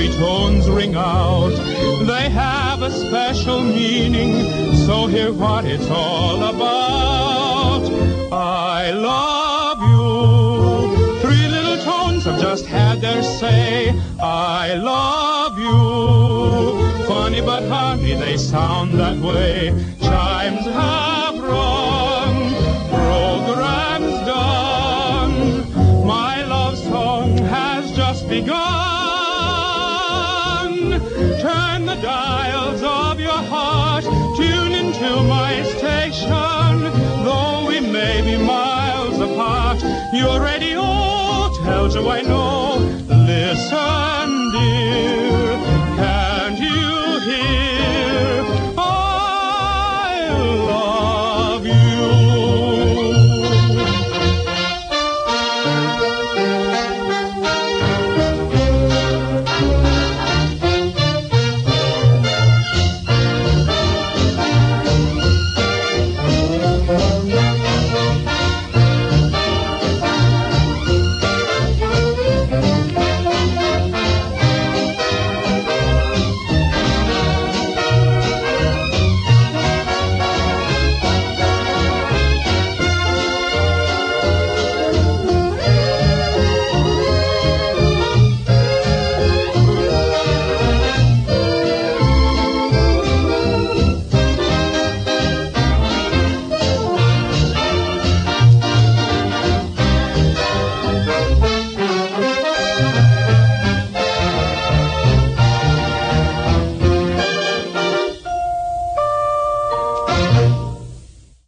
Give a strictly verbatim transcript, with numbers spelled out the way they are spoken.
three tones ring out. They have a special meaning, so hear what it's all about. I love you. Three little tones have just had their say. I love you. Funny but honey, they sound that way. Chimes have rung, programs done. My love song has just begun. Turn the dials of your heart, tune into my station. Though we may be miles apart, your radio tells you I know. Listen.